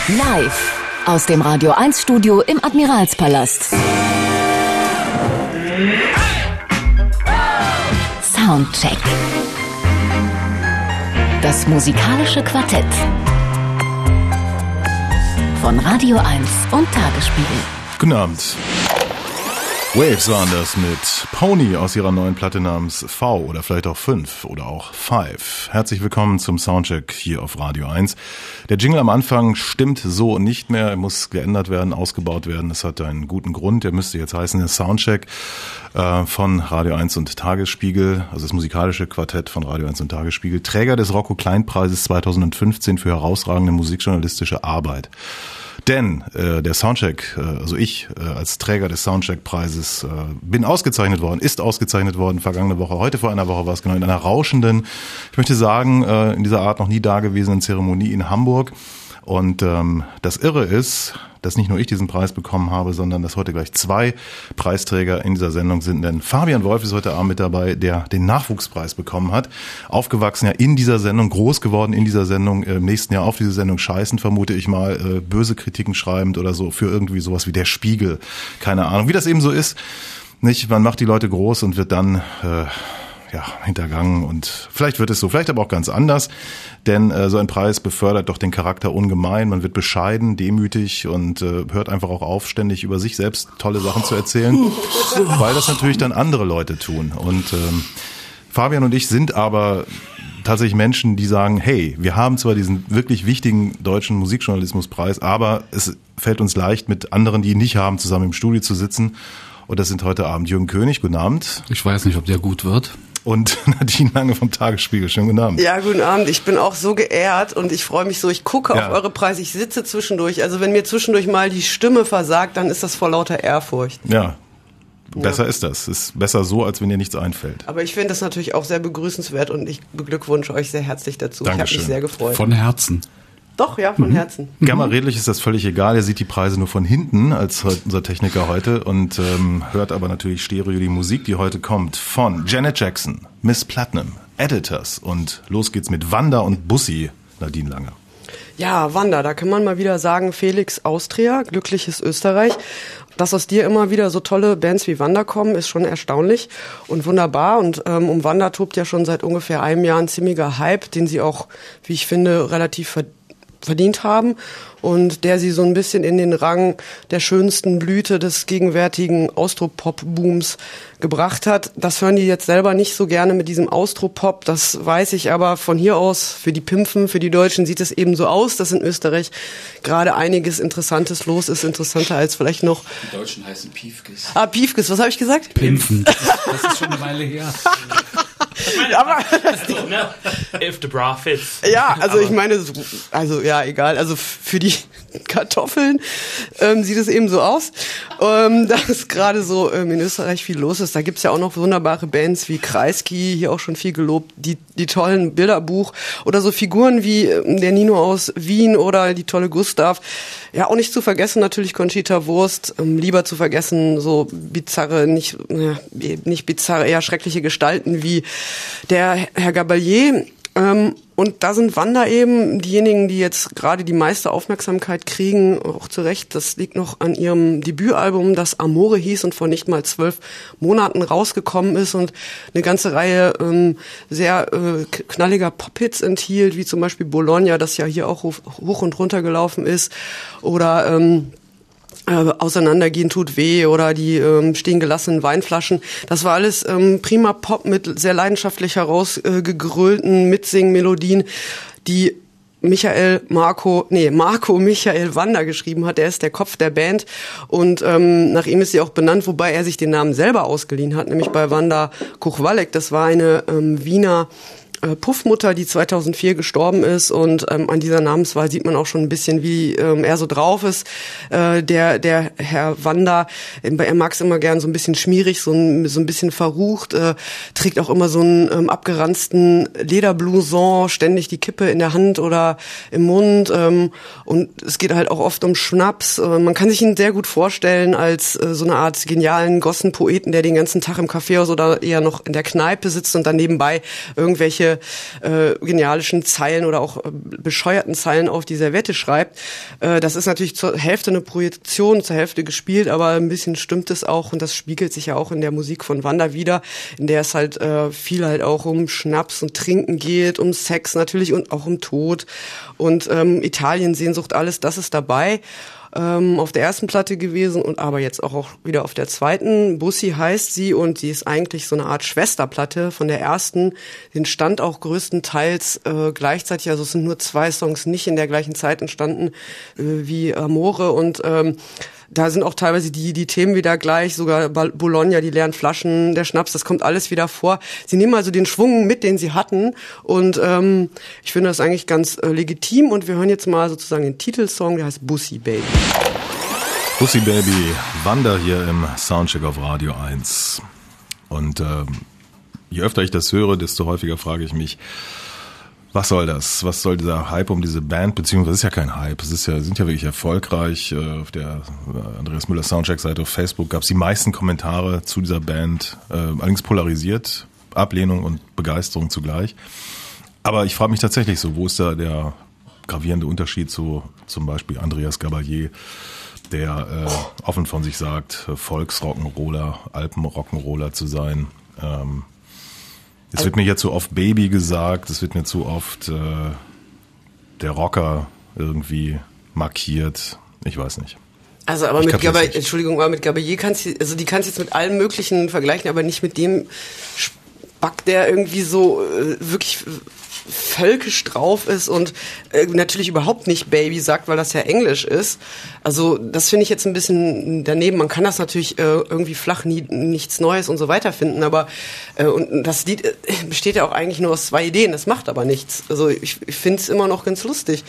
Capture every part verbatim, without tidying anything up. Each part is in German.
Live aus dem Radio eins Studio im Admiralspalast. Soundcheck. Das musikalische Quartett von Radio eins und Tagesspiegel. Guten Abend. Waves waren das mit Pony aus ihrer neuen Platte namens V oder vielleicht auch fünf oder auch Five. Herzlich willkommen zum Soundcheck hier auf Radio eins. Der Jingle am Anfang stimmt so nicht mehr, er muss geändert werden, ausgebaut werden. Das hat einen guten Grund, der müsste jetzt heißen der Soundcheck äh, von Radio eins und Tagesspiegel, also das musikalische Quartett von Radio eins und Tagesspiegel, Träger des Rocco-Klein-Preises zweitausendfünfzehn für herausragende musikjournalistische Arbeit. Denn äh, der Soundcheck, äh, also ich äh, als Träger des Soundcheck-Preises äh, bin ausgezeichnet worden, ist ausgezeichnet worden vergangene Woche, heute vor einer Woche war es genau, in einer rauschenden, ich möchte sagen, äh, in dieser Art noch nie dagewesenen Zeremonie in Hamburg. Und ähm, das Irre ist, dass nicht nur ich diesen Preis bekommen habe, sondern dass heute gleich zwei Preisträger in dieser Sendung sind. Denn Fabian Wolf ist heute Abend mit dabei, der den Nachwuchspreis bekommen hat. Aufgewachsen ja in dieser Sendung, groß geworden in dieser Sendung, im nächsten Jahr auf diese Sendung scheißen, vermute ich mal, äh, böse Kritiken schreibend oder so für irgendwie sowas wie der Spiegel. Keine Ahnung, wie das eben so ist. Nicht, man macht die Leute groß und wird dann äh, ja hintergangen und vielleicht wird es so, vielleicht aber auch ganz anders. Denn äh, so ein Preis befördert doch den Charakter ungemein. Man wird bescheiden, demütig und äh, hört einfach auch auf, ständig über sich selbst tolle Sachen zu erzählen, weil das natürlich dann andere Leute tun. Und ähm, Fabian und ich sind aber tatsächlich Menschen, die sagen, hey, wir haben zwar diesen wirklich wichtigen deutschen Musikjournalismuspreis, aber es fällt uns leicht, mit anderen, die ihn nicht haben, zusammen im Studio zu sitzen. Und das sind heute Abend Jürgen König, guten Abend. Ich weiß nicht, ob der gut wird. Und Nadine Lange vom Tagesspiegel. Schönen guten Abend. Ja, guten Abend. Ich bin auch so geehrt und ich freue mich so. Ich gucke ja. auf eure Preise. Ich sitze zwischendurch. Also wenn mir zwischendurch mal die Stimme versagt, dann ist das vor lauter Ehrfurcht. Ja, besser ja. ist das. Ist besser so, als wenn dir nichts einfällt. Aber ich finde das natürlich auch sehr begrüßenswert und ich beglückwünsche euch sehr herzlich dazu. Dankeschön. Ich habe mich sehr gefreut. Von Herzen. Doch, ja, von mhm. Herzen. Gamma redlich ist das völlig egal. Er sieht die Preise nur von hinten als unser Techniker heute und ähm, hört aber natürlich Stereo die Musik, die heute kommt von Janet Jackson, Miss Platinum, Editors und los geht's mit Wanda und Bussi, Nadine Lange. Ja, Wanda, da kann man mal wieder sagen, Felix Austria, glückliches Österreich. Dass aus dir immer wieder so tolle Bands wie Wanda kommen, ist schon erstaunlich und wunderbar. Und ähm, um Wanda tobt ja schon seit ungefähr einem Jahr ein ziemlicher Hype, den sie auch, wie ich finde, relativ verdient verdient haben und der sie so ein bisschen in den Rang der schönsten Blüte des gegenwärtigen Austropop-Booms gebracht hat. Das hören die jetzt selber nicht so gerne mit diesem Austropop, das weiß ich, aber von hier aus, für die Pimpfen, für die Deutschen sieht es eben so aus, dass in Österreich gerade einiges Interessantes los ist, interessanter als vielleicht noch... Die Deutschen heißen Piefkes. Ah, Piefkes, was habe ich gesagt? Pimpfen, das ist, das ist schon eine Weile her. Ich meine, aber also, ne, if the bra fits. Ja, also ich meine, also ja, egal. Also für die Kartoffeln ähm, sieht es eben so aus, ähm, dass gerade so ähm, in Österreich viel los ist. Da gibt's ja auch noch wunderbare Bands wie Kreisky, hier auch schon viel gelobt, die die tollen Bilderbuch oder so Figuren wie ähm, der Nino aus Wien oder die tolle Gustav. Ja, auch nicht zu vergessen natürlich Conchita Wurst, ähm, lieber zu vergessen so bizarre, nicht ja, nicht bizarre, eher schreckliche Gestalten wie der Herr Gabalier. Ähm, und da sind Wanda eben diejenigen, die jetzt gerade die meiste Aufmerksamkeit kriegen, auch zu Recht. Das liegt noch an ihrem Debütalbum, das Amore hieß und vor nicht mal zwölf Monaten rausgekommen ist und eine ganze Reihe ähm, sehr äh, knalliger Pop-Hits enthielt, wie zum Beispiel Bologna, das ja hier auch hoch und runter gelaufen ist, oder ähm, Äh, auseinandergehen tut weh oder die ähm, stehen gelassenen Weinflaschen. Das war alles ähm, prima Pop mit sehr leidenschaftlich herausgegrölten äh, Mitsingen-Melodien, die Michael Marco, nee, Marco Michael Wanda geschrieben hat. Er ist der Kopf der Band und ähm, nach ihm ist sie auch benannt, wobei er sich den Namen selber ausgeliehen hat, nämlich bei Wanda Kuchwalek. Das war eine ähm, Wiener Puffmutter, die zweitausendvier gestorben ist und ähm, an dieser Namenswahl sieht man auch schon ein bisschen, wie ähm, er so drauf ist. Äh, der der Herr Wanda, er mag es immer gern so ein bisschen schmierig, so ein, so ein bisschen verrucht, äh, trägt auch immer so einen ähm, abgeranzten Lederblouson, ständig die Kippe in der Hand oder im Mund ähm, und es geht halt auch oft um Schnaps. Äh, man kann sich ihn sehr gut vorstellen als äh, so eine Art genialen Gossenpoeten, der den ganzen Tag im Kaffeehaus oder eher noch in der Kneipe sitzt und dann nebenbei irgendwelche irgendwelche äh, genialischen Zeilen oder auch äh, bescheuerten Zeilen auf die Servette schreibt. Äh, das ist natürlich zur Hälfte eine Projektion, zur Hälfte gespielt, aber ein bisschen stimmt es auch und das spiegelt sich ja auch in der Musik von Wanda wieder, in der es halt äh, viel halt auch um Schnaps und Trinken geht, um Sex natürlich und auch um Tod und ähm, Italien, Sehnsucht, alles das ist dabei. Ähm, auf der ersten Platte gewesen und aber jetzt auch, auch wieder auf der zweiten. Bussi heißt sie und sie ist eigentlich so eine Art Schwesterplatte von der ersten. Den stand auch größtenteils äh, gleichzeitig, also es sind nur zwei Songs nicht in der gleichen Zeit entstanden äh, wie Amore und ähm, da sind auch teilweise die die Themen wieder gleich, sogar Bologna, die leeren Flaschen, der Schnaps, das kommt alles wieder vor. Sie nehmen also den Schwung mit, den sie hatten und ähm, ich finde das eigentlich ganz äh, legitim und wir hören jetzt mal sozusagen den Titelsong, der heißt Bussi Baby. Bussi Baby, Wanda hier im Soundcheck auf Radio eins. Und ähm, je öfter ich das höre, desto häufiger frage ich mich, was soll das? Was soll dieser Hype um diese Band? Beziehungsweise es ist ja kein Hype, es ist ja, sind ja wirklich erfolgreich. Auf der Andreas Müller Soundcheck-Seite auf Facebook gab es die meisten Kommentare zu dieser Band, äh, allerdings polarisiert, Ablehnung und Begeisterung zugleich. Aber ich frage mich tatsächlich so, wo ist da der gravierende Unterschied zu zum Beispiel Andreas Gabalier, der äh, offen von sich sagt, Volksrock'n'Roller, Alpenrock'n'Roller zu sein. Ähm, Es wird mir jetzt so oft Baby gesagt, es wird mir zu oft äh, der Rocker irgendwie markiert. Ich weiß nicht. Also aber ich mit Gabalier, nicht. Entschuldigung, aber mit Gabalier kannst du, also die kannst du jetzt mit allem Möglichen vergleichen, aber nicht mit dem Spack, der irgendwie so äh, wirklich völkisch drauf ist und äh, natürlich überhaupt nicht Baby sagt, weil das ja Englisch ist. Also das finde ich jetzt ein bisschen daneben. Man kann das natürlich äh, irgendwie flach, nie, nichts Neues und so weiter finden, aber äh, und das Lied äh, besteht ja auch eigentlich nur aus zwei Ideen, das macht aber nichts. Also ich, ich finde es immer noch ganz lustig.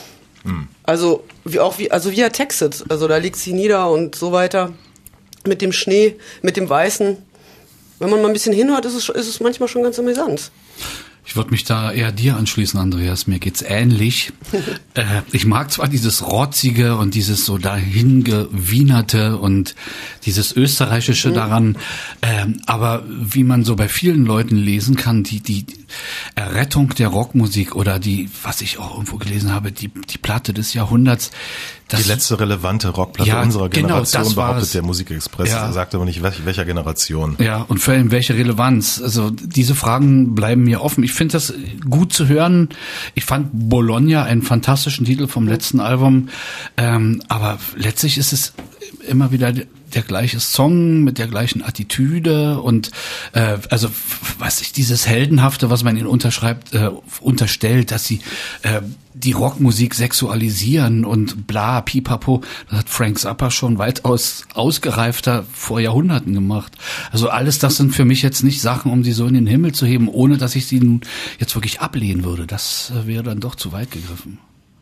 Hm. Also wie auch wie also wie er textet, also da liegt sie nieder und so weiter mit dem Schnee, mit dem Weißen. Wenn man mal ein bisschen hinhört, ist es, ist es manchmal schon ganz amüsant. Ich würde mich da eher dir anschließen, Andreas. Mir geht's ähnlich. äh, ich mag zwar dieses Rotzige und dieses so dahingewienerte und dieses Österreichische mhm. daran, ähm, aber wie man so bei vielen Leuten lesen kann, die die Errettung der Rockmusik oder die, was ich auch irgendwo gelesen habe, die die Platte des Jahrhunderts. Das, die letzte relevante Rockplatte ja, unserer Generation, genau, behauptet es. der Musikexpress. Ja. Er sagt aber nicht, welch, welcher Generation. Ja, und vor allem welche Relevanz. Also diese Fragen bleiben mir offen. Ich finde das gut zu hören. Ich fand Bologna einen fantastischen Titel vom letzten Album. Ähm, aber letztlich ist es immer wieder der gleiche Song mit der gleichen Attitüde und äh, also was ich dieses Heldenhafte, was man ihnen unterschreibt, äh, unterstellt, dass sie äh, die Rockmusik sexualisieren und bla, pipapo, das hat Frank Zappa schon weitaus ausgereifter vor Jahrhunderten gemacht. Also alles das sind für mich jetzt nicht Sachen, um sie so in den Himmel zu heben, ohne dass ich sie nun jetzt wirklich ablehnen würde. Das äh, wäre dann doch zu weit gegriffen.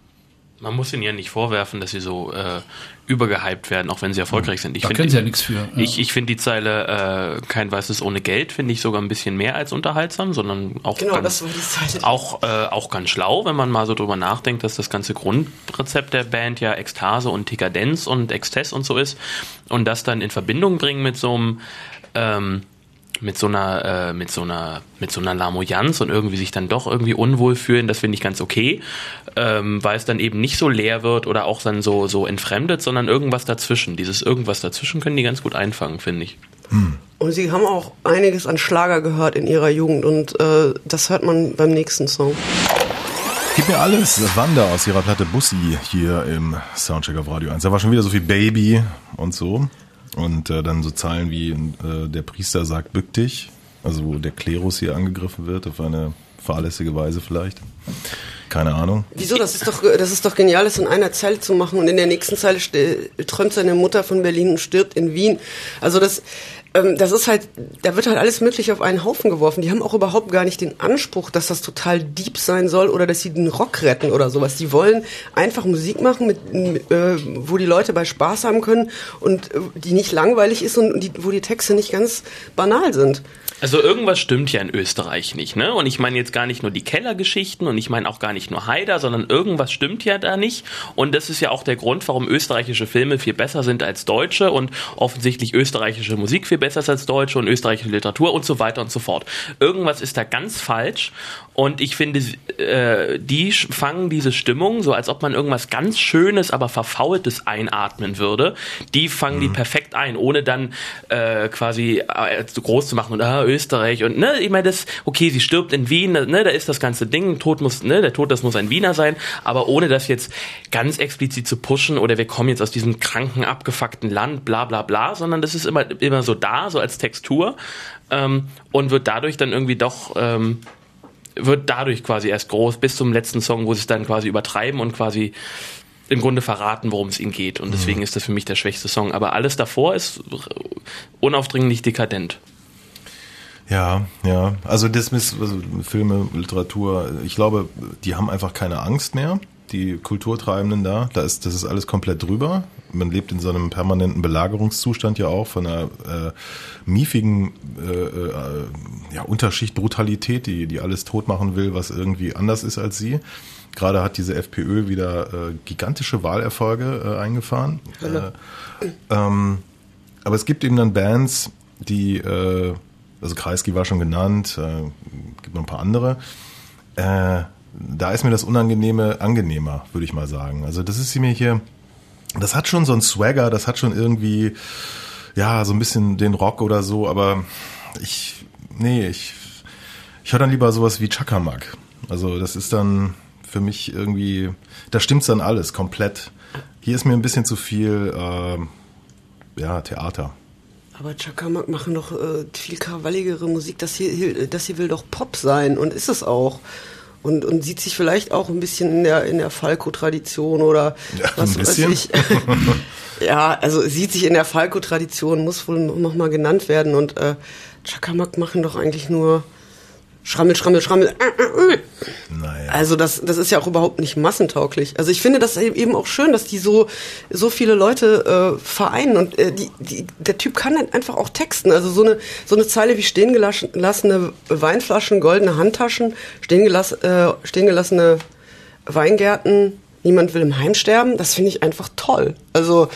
Man muss ihnen ja nicht vorwerfen, dass sie so äh, übergehypt werden, auch wenn sie erfolgreich sind. Ich da find, können sie ja nichts für. Ja. Ich, ich finde die Zeile äh, kein Weißes ohne Geld, finde ich sogar ein bisschen mehr als unterhaltsam, sondern auch, genau, ganz, das war die Zeile. auch, äh, auch ganz schlau, wenn man mal so drüber nachdenkt, dass das ganze Grundrezept der Band ja Ekstase und Dekadenz und Exzess und so ist und das dann in Verbindung bringen mit so einem ähm, mit so einer äh, mit so einer mit so einer Lamoyanz und irgendwie sich dann doch irgendwie unwohl fühlen, das finde ich ganz okay, ähm, weil es dann eben nicht so leer wird oder auch dann so so entfremdet, sondern irgendwas dazwischen. Dieses irgendwas dazwischen können die ganz gut einfangen, finde ich. Hm. Und sie haben auch einiges an Schlager gehört in ihrer Jugend und äh, das hört man beim nächsten Song. Gib mir alles, Wanda aus ihrer Platte Bussi hier im Soundcheck auf Radio eins. Da war schon wieder so viel Baby und so. Und äh, dann so Zeilen wie äh, der Priester sagt, bück dich, also wo der Klerus hier angegriffen wird, auf eine fahrlässige Weise vielleicht. Keine Ahnung. Wieso? Das ist doch, das ist doch genial, das in einer Zeile zu machen und in der nächsten Zeile st- träumt seine Mutter von Berlin und stirbt in Wien. Also das, ähm, das ist halt, da wird halt alles Mögliche auf einen Haufen geworfen. Die haben auch überhaupt gar nicht den Anspruch, dass das total deep sein soll oder dass sie den Rock retten oder sowas. Die wollen einfach Musik machen, mit, mit, äh, wo die Leute bei Spaß haben können und äh, die nicht langweilig ist und die, wo die Texte nicht ganz banal sind. Also irgendwas stimmt ja in Österreich nicht, ne? Und ich meine jetzt gar nicht nur die Kellergeschichten und ich meine auch gar nicht nur Haider, sondern irgendwas stimmt ja da nicht. Und das ist ja auch der Grund, warum österreichische Filme viel besser sind als deutsche und offensichtlich österreichische Musik viel besser ist als deutsche und österreichische Literatur und so weiter und so fort. Irgendwas ist da ganz falsch und ich finde, äh, die fangen diese Stimmung, so als ob man irgendwas ganz Schönes, aber Verfaultes einatmen würde, die fangen mhm. die perfekt ein, ohne dann äh, quasi äh, zu groß zu machen und ah, Österreich und ne, ich meine, das, okay, sie stirbt in Wien, ne, da ist das ganze Ding, Tod muss, ne, der Tod, das muss ein Wiener sein, aber ohne das jetzt ganz explizit zu pushen oder wir kommen jetzt aus diesem kranken, abgefuckten Land, bla bla bla, sondern das ist immer, immer so da, so als Textur ähm, und wird dadurch dann irgendwie doch ähm, wird dadurch quasi erst groß, bis zum letzten Song, wo sie es dann quasi übertreiben und quasi im Grunde verraten, worum es ihnen geht. Und deswegen mhm. ist das für mich der schwächste Song. Aber alles davor ist unaufdringlich dekadent. Ja, ja. Also das ist also Filme, Literatur, ich glaube, die haben einfach keine Angst mehr, die Kulturtreibenden da. Da ist, das ist alles komplett drüber. Man lebt in so einem permanenten Belagerungszustand ja auch von einer äh, miefigen äh, äh, ja, Unterschicht Brutalität, die, die alles tot machen will, was irgendwie anders ist als sie. Gerade hat diese FPÖ wieder äh, gigantische Wahlerfolge äh, eingefahren. Äh, ähm, aber es gibt eben dann Bands, die, äh, also Kreisky war schon genannt, äh, gibt noch ein paar andere, äh, da ist mir das Unangenehme angenehmer, würde ich mal sagen. Also das ist mir hier, das hat schon so einen Swagger, das hat schon irgendwie, ja, so ein bisschen den Rock oder so, aber ich, nee, ich, ich höre dann lieber sowas wie Chakamak. Also das ist dann für mich irgendwie, da stimmt's dann alles komplett. Hier ist mir ein bisschen zu viel, äh, ja, Theater. Aber Chakamak machen doch äh, viel krawalligere Musik. Das hier, das hier will doch Pop sein und ist es auch. Und, und sieht sich vielleicht auch ein bisschen in der, in der Falco-Tradition oder ja, was ein bisschen. weiß ich. Ja, also sieht sich in der Falco-Tradition, muss wohl nochmal genannt werden. Und äh, Chakamak machen doch eigentlich nur Schrammel, Schrammel, Schrammel. Naja. Also das, das ist ja auch überhaupt nicht massentauglich. Also ich finde das eben auch schön, dass die so, so viele Leute äh, vereinen und äh, die, die, der Typ kann dann einfach auch texten. Also so eine, so eine Zeile wie stehen gelassene Weinflaschen, goldene Handtaschen, stehen, gelass, äh, stehen gelassene Weingärten, niemand will im Heim sterben, das finde ich einfach toll. Also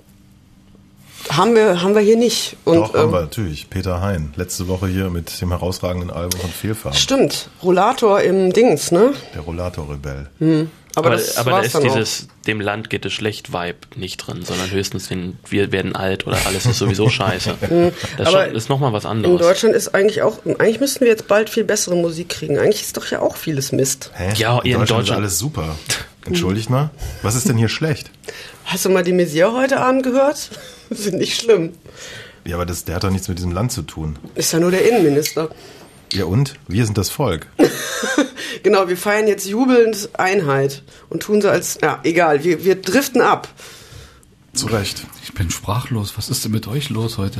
Haben wir, haben wir hier nicht. Und, Doch, haben ähm, wir natürlich. Peter Hein, letzte Woche hier mit dem herausragenden Album von Fehlfarben. Stimmt, Rollator im Dings, ne? Der Rollator-Rebell. Hm. Aber, aber, das aber da war's ist dann dieses, auch. Dem Land geht es schlecht Vibe nicht drin, sondern höchstens den, wir werden alt oder alles ist sowieso scheiße. Das aber ist nochmal was anderes. In Deutschland ist eigentlich auch, eigentlich müssten wir jetzt bald viel bessere Musik kriegen. Eigentlich ist doch ja auch vieles Mist. Hä? Ja, in, in Deutschland, Deutschland ist alles super. Entschuldigt mal. Was ist denn hier schlecht? Hast du mal die Messier heute Abend gehört? Das ist nicht schlimm. Ja, aber das, der hat doch nichts mit diesem Land zu tun. Ist ja nur der Innenminister. Ja und? Wir sind das Volk. Genau, wir feiern jetzt jubelnd Einheit und tun so als, ja, egal, wir, wir driften ab. Zu Recht. Ich bin sprachlos. Was ist denn mit euch los heute?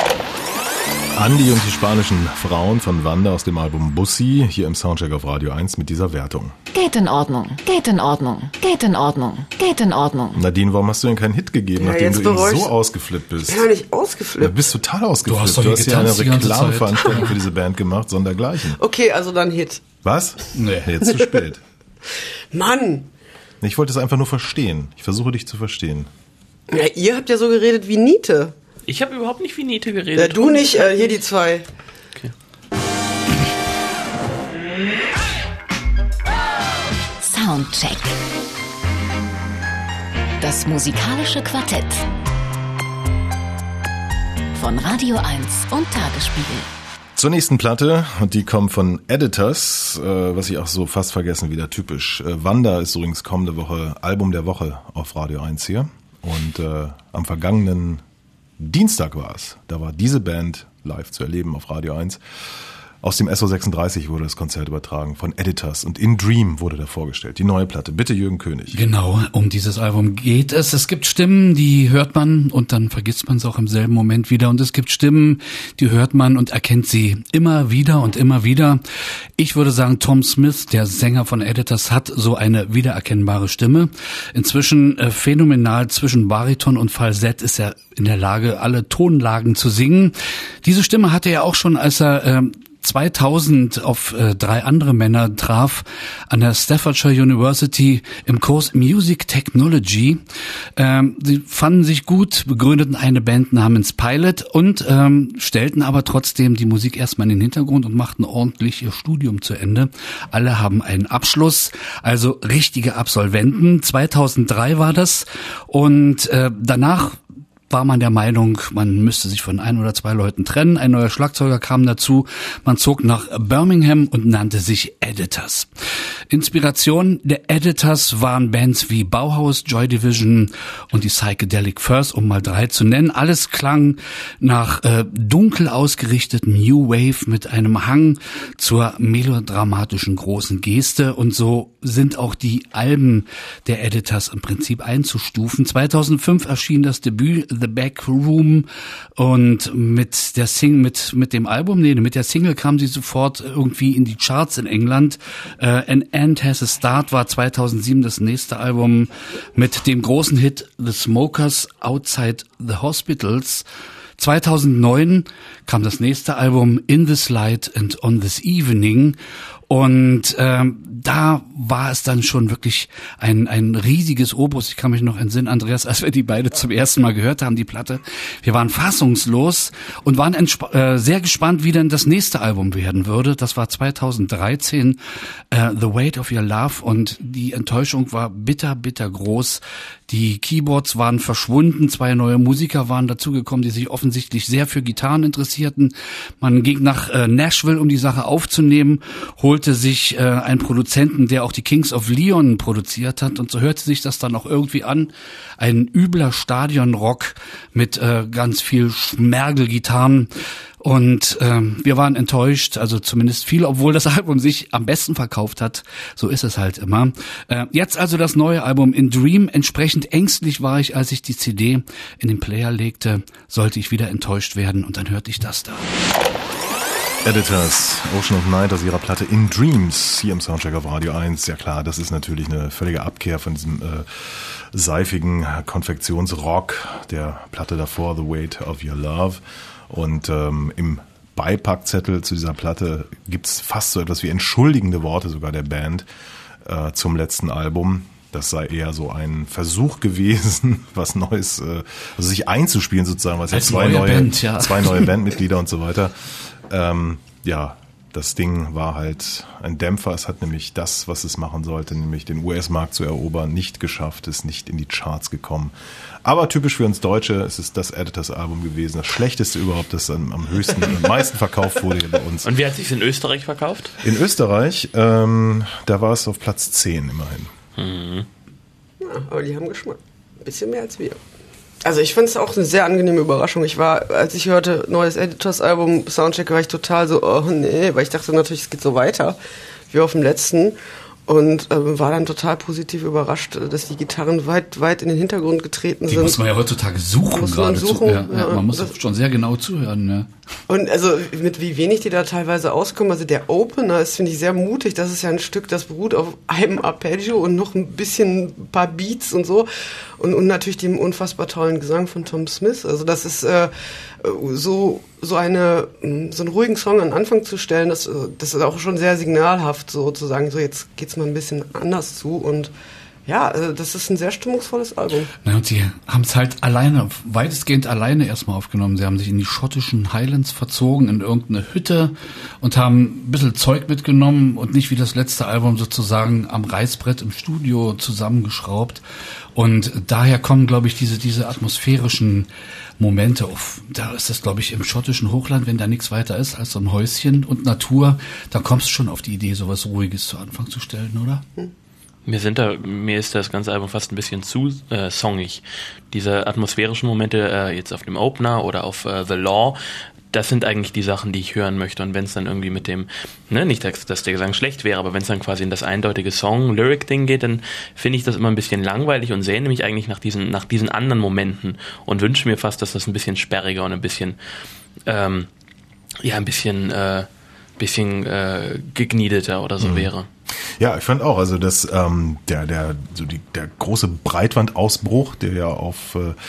Andi und die spanischen Frauen von Wanda aus dem Album Bussi, hier im Soundcheck auf Radio eins mit dieser Wertung. Geht in Ordnung, geht in Ordnung, geht in Ordnung, geht in Ordnung. Nadine, warum hast du denn keinen Hit gegeben, Ja, nachdem jetzt du eben bereue so ich- ausgeflippt bist? Ich bin ja nicht Du ausgeflippt. bist total ausgeflippt. Du hast doch Du hier hast ja eine getanzt die ganze Zeit. Reklameveranstaltung für diese Band gemacht, sondergleichen. Okay, also dann Hit. Was? Nee. Jetzt zu spät. Mann! Ich wollte es einfach nur verstehen. Ich versuche dich zu verstehen. Ja, ihr habt ja so geredet wie Niete. Ich habe überhaupt nicht wie Niete Ja, geredet. du nicht, äh, hier die zwei. Okay. Soundcheck. Das musikalische Quartett. Von Radio eins und Tagesspiegel. Zur nächsten Platte, und die kommt von Editors, äh, was ich auch so fast vergessen wieder typisch. Äh, Wanda ist übrigens kommende Woche Album der Woche auf Radio eins hier. Und äh, am vergangenen Dienstag war es. Da war diese Band live zu erleben auf Radio eins. Aus dem S O sechsunddreißig wurde das Konzert übertragen von Editors und In Dream wurde da vorgestellt. Die neue Platte. Bitte Jürgen König. Genau, um dieses Album geht es. Es gibt Stimmen, die hört man und dann vergisst man es auch im selben Moment wieder. Und es gibt Stimmen, die hört man und erkennt sie immer wieder und immer wieder. Ich würde sagen, Tom Smith, der Sänger von Editors, hat so eine wiedererkennbare Stimme. Inzwischen äh, phänomenal zwischen Bariton und Falsett ist er in der Lage, alle Tonlagen zu singen. Diese Stimme hatte er auch schon, als er äh, zweitausend auf äh, drei andere Männer traf an der Staffordshire University im Kurs Music Technology. Ähm, sie fanden sich gut, begründeten eine Band namens Pilot und ähm, stellten aber trotzdem die Musik erstmal in den Hintergrund und machten ordentlich ihr Studium zu Ende. Alle haben einen Abschluss, also richtige Absolventen. zweitausenddrei war das und äh, danach war man der Meinung, man müsste sich von ein oder zwei Leuten trennen. Ein neuer Schlagzeuger kam dazu. Man zog nach Birmingham und nannte sich Editors. Inspiration der Editors waren Bands wie Bauhaus, Joy Division und die Psychedelic Furs, um mal drei zu nennen. Alles klang nach äh, dunkel ausgerichteten New Wave mit einem Hang zur melodramatischen großen Geste. Und so sind auch die Alben der Editors im Prinzip einzustufen. zweitausendfünf erschien das Debüt The Back Room und mit der Sing mit mit dem Album, nee, mit der Single kam sie sofort irgendwie in die Charts in England. Uh, An End Has a Start war zweitausendsieben das nächste Album mit dem großen Hit The Smokers Outside the Hospitals. zweitausendneun kam das nächste Album In This Light and On This Evening. Und ähm, da war es dann schon wirklich ein ein riesiges Opus. Ich kann mich noch entsinnen, Andreas, als wir die beide zum ersten Mal gehört haben, die Platte. Wir waren fassungslos und waren entsp- äh, sehr gespannt, wie denn das nächste Album werden würde. Das war zweitausenddreizehn, äh, The Weight of Your Love. Und die Enttäuschung war bitter, bitter groß. Die Keyboards waren verschwunden, zwei neue Musiker waren dazugekommen, die sich offensichtlich sehr für Gitarren interessierten. Man ging nach äh, Nashville, um die Sache aufzunehmen, holte sich äh, einen Produzenten, der auch die Kings of Leon produziert hat, und so hörte sich das dann auch irgendwie an. Ein übler Stadionrock mit äh, ganz viel Schmergelgitarren. Und ähm, wir waren enttäuscht, also zumindest viele, obwohl das Album sich am besten verkauft hat. So ist es halt immer. Äh, jetzt also das neue Album In Dream. Entsprechend ängstlich war ich, als ich die C D in den Player legte. Sollte ich wieder enttäuscht werden, und dann hörte ich das da. Editors, Ocean of Night aus ihrer Platte In Dreams, hier im Soundcheck auf Radio eins. Ja klar, das ist natürlich eine völlige Abkehr von diesem äh, seifigen Konfektionsrock der Platte davor, The Weight of Your Love. Und ähm, im Beipackzettel zu dieser Platte gibt's fast so etwas wie entschuldigende Worte sogar der Band äh, zum letzten Album. Das sei eher so ein Versuch gewesen, was Neues, äh, also sich einzuspielen sozusagen, weil es ja zwei neue, neue Band, ja. zwei neue Bandmitglieder und so weiter. Ähm, ja, das Ding war halt ein Dämpfer. Es hat nämlich das, was es machen sollte, nämlich den U S-Markt zu erobern, nicht geschafft, ist nicht in die Charts gekommen. Aber typisch für uns Deutsche, es ist das Editors-Album gewesen, das schlechteste überhaupt, das am, am höchsten, am meisten verkauft wurde hier bei uns. Und wie hat sich in Österreich verkauft? In Österreich, ähm, da war es auf Platz zehn immerhin. Mhm. Ja, aber die haben Geschmack. Ein bisschen mehr als wir. Also ich fand es auch eine sehr angenehme Überraschung. Ich war, als ich hörte, neues Editors-Album, Soundcheck, war ich total so, oh nee, weil ich dachte natürlich, es geht so weiter wie auf dem letzten. Und ähm, war dann total positiv überrascht, dass die Gitarren weit, weit in den Hintergrund getreten die sind. Die muss man ja heutzutage suchen. Muss man suchen. Ja, ja, ja, man muss das, schon sehr genau zuhören. Ja. Und also mit wie wenig die da teilweise auskommen. Also der Opener ist, finde ich, sehr mutig. Das ist ja ein Stück, das beruht auf einem Arpeggio und noch ein bisschen ein paar Beats und so. Und, und natürlich dem unfassbar tollen Gesang von Tom Smith. Also das ist äh, so so eine so einen ruhigen Song an Anfang zu stellen, das, das ist auch schon sehr signalhaft, so zu sagen, so jetzt geht's mal ein bisschen anders zu. Und ja, also das ist ein sehr stimmungsvolles Album. Na, und sie haben es halt alleine, weitestgehend alleine erstmal aufgenommen. Sie haben sich in die schottischen Highlands verzogen, in irgendeine Hütte, und haben ein bisschen Zeug mitgenommen und nicht wie das letzte Album sozusagen am Reißbrett im Studio zusammengeschraubt. Und daher kommen, glaube ich, diese diese atmosphärischen Momente auf. Da ist das, glaube ich, im schottischen Hochland, wenn da nichts weiter ist als so ein Häuschen und Natur, da kommst du schon auf die Idee, sowas Ruhiges zu Anfang zu stellen, oder? Hm. Mir sind da, mir ist das ganze Album fast ein bisschen zu äh, songig. Diese atmosphärischen Momente äh, jetzt auf dem Opener oder auf äh, The Law, das sind eigentlich die Sachen, die ich hören möchte. Und wenn es dann irgendwie mit dem, ne, nicht, dass, dass der Gesang schlecht wäre, aber wenn es dann quasi in das eindeutige Song-Lyric-Ding geht, dann finde ich das immer ein bisschen langweilig und sehne mich eigentlich nach diesen, nach diesen anderen Momenten und wünsche mir fast, dass das ein bisschen sperriger und ein bisschen, ähm, ja, ein bisschen, äh, bisschen äh, gegniedeter oder so mhm. wäre. Ja, ich fand auch, also das ähm, der der so die der große Breitbandausbruch, der ja auf äh,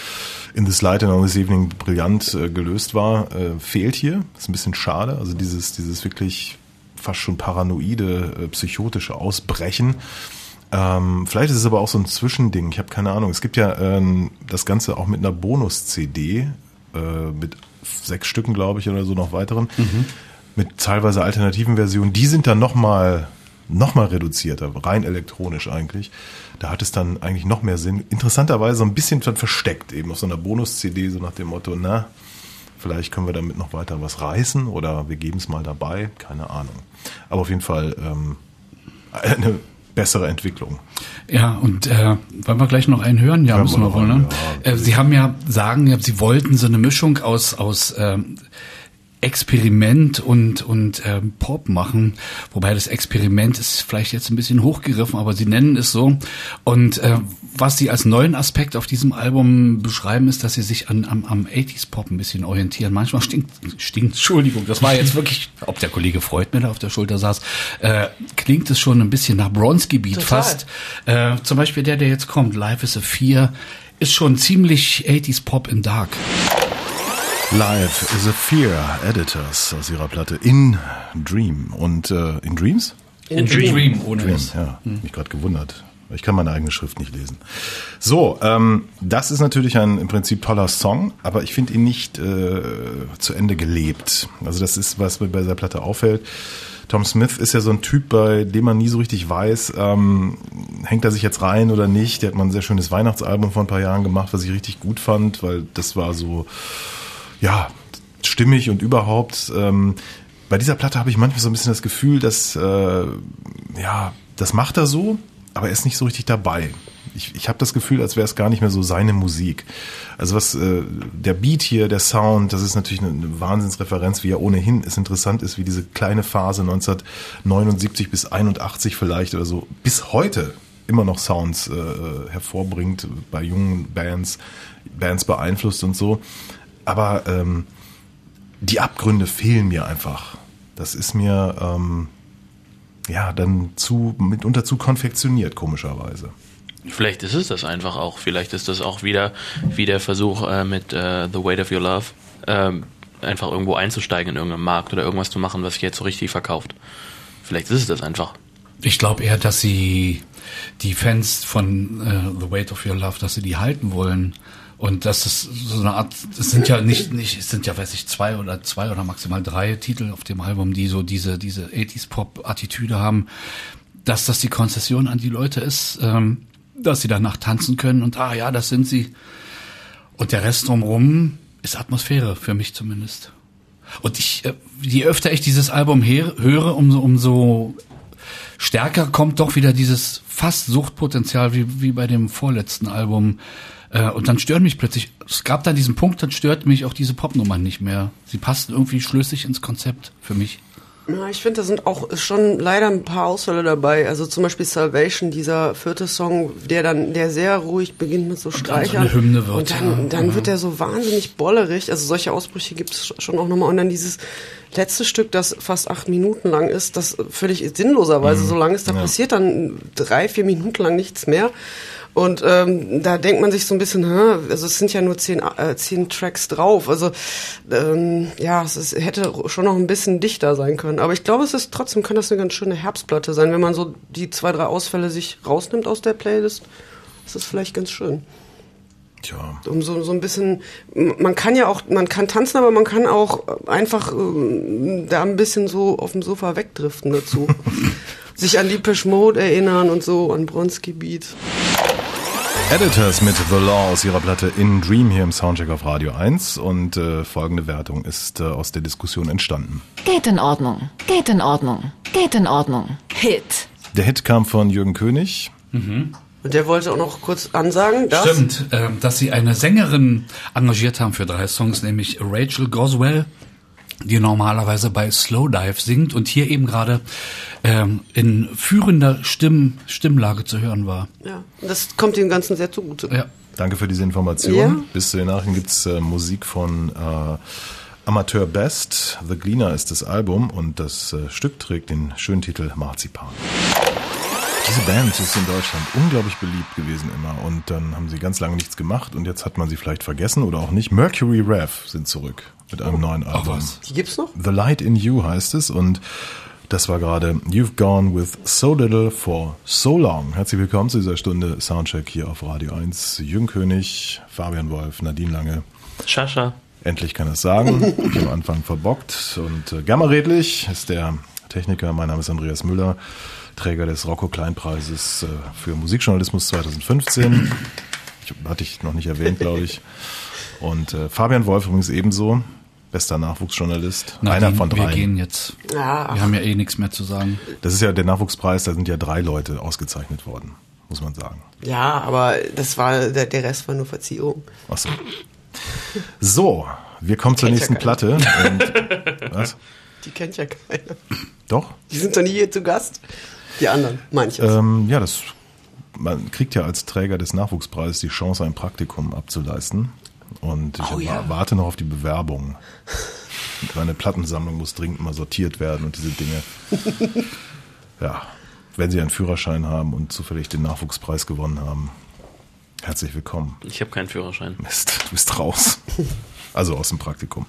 In This Light and On This Evening brillant äh, gelöst war, äh, fehlt hier. Ist ein bisschen schade. Also dieses, dieses wirklich fast schon paranoide, äh, psychotische Ausbrechen. Ähm, vielleicht ist es aber auch so ein Zwischending. Ich habe keine Ahnung. Es gibt ja ähm, das Ganze auch mit einer Bonus-C D, äh, mit sechs Stücken, glaube ich, oder so noch weiteren, mhm. mit teilweise alternativen Versionen. Die sind dann nochmal noch mal reduzierter, rein elektronisch eigentlich. Da hat es dann eigentlich noch mehr Sinn. Interessanterweise so ein bisschen versteckt eben auf so einer Bonus-C D, so nach dem Motto, na, vielleicht können wir damit noch weiter was reißen oder wir geben es mal dabei, keine Ahnung. Aber auf jeden Fall ähm, eine bessere Entwicklung. Ja, und äh, wollen wir gleich noch einen hören? Ja, Hören müssen wir wohl, ne? Ja. Äh, Sie haben ja sagen, ja, Sie wollten so eine Mischung aus aus ähm, Experiment und und ähm, Pop machen, wobei das Experiment ist vielleicht jetzt ein bisschen hochgegriffen, aber Sie nennen es so. Und äh, was Sie als neuen Aspekt auf diesem Album beschreiben, ist, dass Sie sich an, am, am achtziger Pop ein bisschen orientieren. Manchmal stinkt, stinkt, Entschuldigung, das war jetzt wirklich, ob der Kollege Freud mir da auf der Schulter saß, äh, klingt es schon ein bisschen nach Bronski-Beat fast. Äh, zum Beispiel der, der jetzt kommt, Life is a Fear, ist schon ziemlich achtziger Pop in Dark. Live is a Fear, Editors aus ihrer Platte In Dream. Und äh, In Dreams? In, in Dream. Dream, ohne Dream, ja, hm. mich gerade gewundert. Ich kann meine eigene Schrift nicht lesen. So, ähm, das ist natürlich ein im Prinzip toller Song, aber ich finde ihn nicht äh, zu Ende gelebt. Also das ist, was mir bei dieser Platte auffällt. Tom Smith ist ja so ein Typ, bei dem man nie so richtig weiß, ähm, hängt er sich jetzt rein oder nicht. Der hat mal ein sehr schönes Weihnachtsalbum vor ein paar Jahren gemacht, was ich richtig gut fand, weil das war so, ja, stimmig und überhaupt. Ähm, bei dieser Platte habe ich manchmal so ein bisschen das Gefühl, dass, äh, ja, das macht er so, aber er ist nicht so richtig dabei. Ich, ich habe das Gefühl, als wäre es gar nicht mehr so seine Musik. Also was äh, der Beat hier, der Sound, das ist natürlich eine, eine Wahnsinnsreferenz, wie er ohnehin es interessant ist, wie diese kleine Phase neunzehnhundertneunundsiebzig bis einundachtzig vielleicht oder so bis heute immer noch Sounds äh, hervorbringt, bei jungen Bands, Bands beeinflusst und so. Aber ähm, die Abgründe fehlen mir einfach. Das ist mir ähm, ja dann zu mitunter zu konfektioniert, komischerweise. Vielleicht ist es das einfach auch. Vielleicht ist das auch wieder wie der Versuch äh, mit äh, The Weight of Your Love, äh, einfach irgendwo einzusteigen in irgendeinem Markt oder irgendwas zu machen, was sich jetzt so richtig verkauft. Vielleicht ist es das einfach. Ich glaube eher, dass sie die Fans von äh, The Weight of Your Love, dass sie die halten wollen. Und das ist so eine Art, es sind ja nicht, nicht, es sind ja, weiß ich, zwei oder zwei oder maximal drei Titel auf dem Album, die so diese, diese achtziger Pop-Attitüde haben, dass das die Konzession an die Leute ist, ähm, dass sie danach tanzen können und ah ja, das sind sie. Und der Rest drumherum ist Atmosphäre, für mich zumindest. Und ich, äh, je öfter ich dieses Album her, höre, umso, umso stärker kommt doch wieder dieses fast Suchtpotenzial wie, wie bei dem vorletzten Album. Und dann stören mich plötzlich, es gab dann diesen Punkt, dann stört mich auch diese Popnummern nicht mehr. Sie passten irgendwie schlüssig ins Konzept für mich. Ja, ich finde, da sind auch schon leider ein paar Ausfälle dabei. Also zum Beispiel Salvation, dieser vierte Song, der dann, der sehr ruhig beginnt mit so Streichern. Und dann so eine Hymne wird. Und dann, dann ja. wird er so wahnsinnig bollerig. Also solche Ausbrüche gibt es schon auch nochmal. Und dann dieses letzte Stück, das fast acht Minuten lang ist, das völlig sinnloserweise mhm. so lang ist, da ja. passiert dann drei, vier Minuten lang nichts mehr. Und ähm, da denkt man sich so ein bisschen, hä, also es sind ja nur zehn, äh, zehn Tracks drauf. Also ähm, ja, es ist, hätte schon noch ein bisschen dichter sein können. Aber ich glaube, es ist trotzdem, kann das eine ganz schöne Herbstplatte sein. Wenn man so die zwei, drei Ausfälle sich rausnimmt aus der Playlist, ist das vielleicht ganz schön. Tja. Um so, so ein bisschen, man kann ja auch, man kann tanzen, aber man kann auch einfach ähm, da ein bisschen so auf dem Sofa wegdriften dazu. Sich an Depeche Mode erinnern und so, an Bronski-Beat. Editors mit The Law aus ihrer Platte In Dream hier im Soundcheck auf Radio eins und äh, folgende Wertung ist äh, aus der Diskussion entstanden. Geht in Ordnung, geht in Ordnung, geht in Ordnung. Hit. Der Hit kam von Jürgen König. Mhm. Und der wollte auch noch kurz ansagen, dass... Stimmt, äh, dass sie eine Sängerin engagiert haben für drei Songs, nämlich Rachel Goswell, die normalerweise bei Slowdive singt und hier eben gerade ähm, in führender Stimm, Stimmlage zu hören war. Ja, das kommt dem Ganzen sehr zugute. Ja. Danke für diese Information. Ja. Bis zu den Nachrichten gibt's äh, Musik von äh, Amateur Best. The Gleaner ist das Album und das äh, Stück trägt den schönen Titel Marzipan. Diese Band ist in Deutschland unglaublich beliebt gewesen immer und dann haben sie ganz lange nichts gemacht und jetzt hat man sie vielleicht vergessen oder auch nicht. Mercury Rev sind zurück mit einem neuen Album. was? Die gibt's noch? The Light in You heißt es und das war gerade You've Gone With So Little For So Long. Herzlich willkommen zu dieser Stunde Soundcheck hier auf Radio eins. Jürgen König, Fabian Wolf, Nadine Lange. Schascha. Endlich kann es sagen. Ich habe am Anfang verbockt. Und äh, Gamma Redlich ist der Techniker. Mein Name ist Andreas Müller, Träger des Rocco-Klein-Preises äh, für Musikjournalismus zwanzig fünfzehn. Ich, hatte ich noch nicht erwähnt, glaube ich. Und äh, Fabian Wolf übrigens ebenso. Bester Nachwuchsjournalist, Nadine, einer von drei. Wir gehen jetzt. Ja. Wir haben ja eh nichts mehr zu sagen. Das ist ja der Nachwuchspreis, da sind ja drei Leute ausgezeichnet worden, muss man sagen. Ja, aber das war der, der Rest war nur Verziehung. Ach so. So, wir kommen zur Kennt nächsten ja Platte. Und, was? Die kennt ja keiner. Doch? Die sind doch nie hier zu Gast. Die anderen, manches. Ähm, ja, das, man kriegt ja als Träger des Nachwuchspreises die Chance, ein Praktikum abzuleisten. Und ich Oh, ja. warte noch auf die Bewerbung. Meine Plattensammlung muss dringend mal sortiert werden und diese Dinge. Ja, wenn Sie einen Führerschein haben und zufällig den Nachwuchspreis gewonnen haben, herzlich willkommen. Ich habe keinen Führerschein. Mist, du bist raus. Also aus dem Praktikum.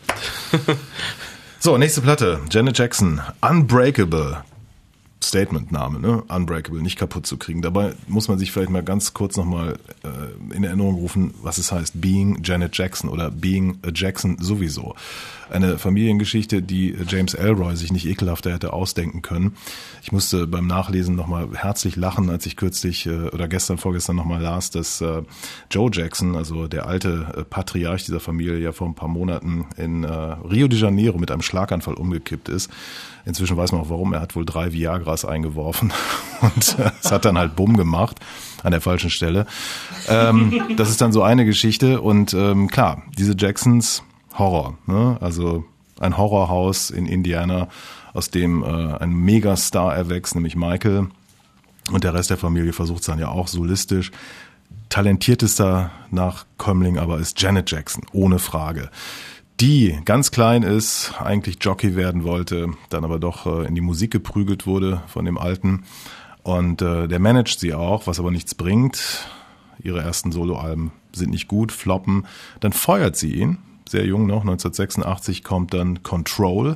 So, nächste Platte. Janet Jackson, Unbreakable. Statement-Name, ne? Unbreakable, nicht kaputt zu kriegen. Dabei muss man sich vielleicht mal ganz kurz nochmal äh, in Erinnerung rufen, was es heißt, Being Janet Jackson oder Being a Jackson sowieso. Eine Familiengeschichte, die James Ellroy sich nicht ekelhafter hätte ausdenken können. Ich musste beim Nachlesen nochmal herzlich lachen, als ich kürzlich äh, oder gestern, vorgestern nochmal las, dass äh, Joe Jackson, also der alte äh, Patriarch dieser Familie, ja vor ein paar Monaten in äh, Rio de Janeiro mit einem Schlaganfall umgekippt ist. Inzwischen weiß man auch warum, er hat wohl drei Viagras eingeworfen und äh, es hat dann halt Bumm gemacht an der falschen Stelle. Ähm, das ist dann so eine Geschichte und ähm, klar, diese Jacksons, Horror, ne? Also ein Horrorhaus in Indiana, aus dem äh, ein Megastar erwächst, nämlich Michael und der Rest der Familie versucht es dann ja auch solistisch. Talentiertester Nachkömmling aber ist Janet Jackson, ohne Frage. Die ganz klein ist, eigentlich Jockey werden wollte, dann aber doch äh, in die Musik geprügelt wurde von dem Alten. Und äh, der managt sie auch, was aber nichts bringt. Ihre ersten Soloalben sind nicht gut, floppen. Dann feuert sie ihn, sehr jung noch, neunzehnhundertsechsundachtzig kommt dann Control.